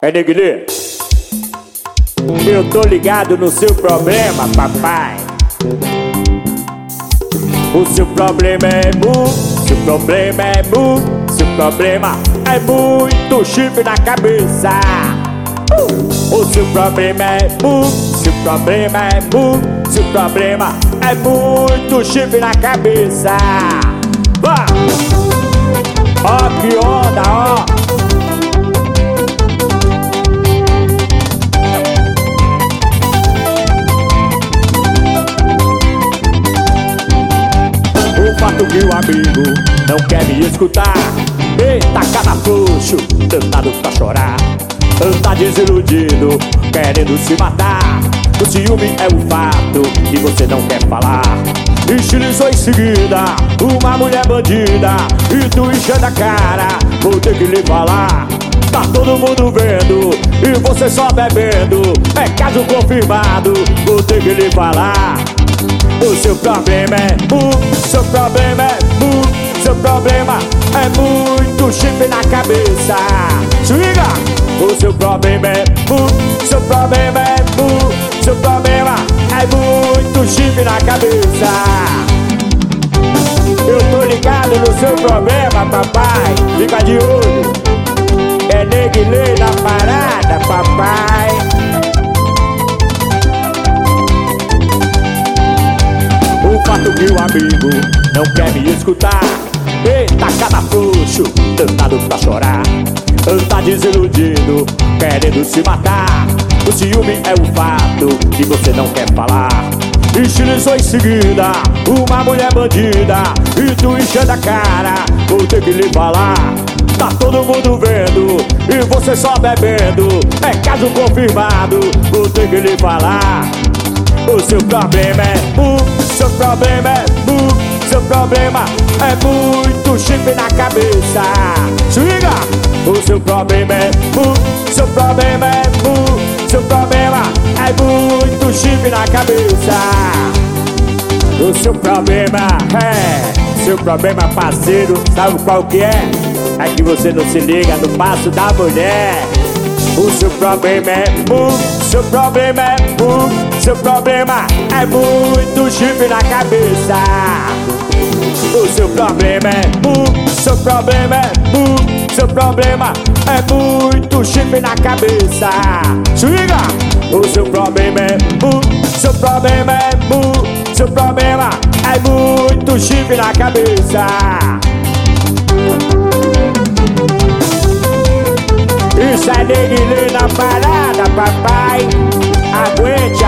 É, Neguinê, eu tô ligado no seu problema, papai. O seu problema é seu problema é seu problema é muito chifre na cabeça. O seu problema é seu problema é seu problema é muito chifre na cabeça. Vá! Ó que onda, ó! O fato que o amigo não quer me escutar. Eita, cada frouxo, danado pra chorar. Anda desiludido, querendo se matar. O ciúme é um fato que você não quer falar. Estilizou em seguida uma mulher bandida e tu enchendo a cara, vou ter que lhe falar. Tá todo mundo vendo e você só bebendo. É caso confirmado, vou ter que lhe falar. O seu problema é seu problema é seu problema é muito chifre na cabeça. Swinga! O seu problema é seu problema é seu problema é muito chifre na cabeça. Eu tô ligado no seu problema, papai. Fica de olho. É Neguinê na parada, papai. O fato que o amigo não quer me escutar. Eita, cada frouxo, danado pra chorar. Anda desiludido, querendo se matar. O ciúme é um fato que você não quer falar. Estilizou em seguida uma mulher bandida e tu enchendo a cara, vou ter que lhe falar. Tá todo mundo vendo e você só bebendo. É caso confirmado, vou ter que lhe falar. O seu problema é seu problema é seu problema é muito chifre na cabeça. Swinga! O seu problema é seu problema é seu problema é muito chifre na cabeça. O seu problema seu problema, parceiro, sabe qual que é? É que você não se liga no passo da mulher. O seu problema é seu problema é seu problema é muito chifre na cabeça. O seu problema é seu problema é seu problema é muito chifre na cabeça. Swinga! O seu problema é seu problema é seu problema é muito chifre na cabeça. Isso é Neguinê na parada, papai. Aguente.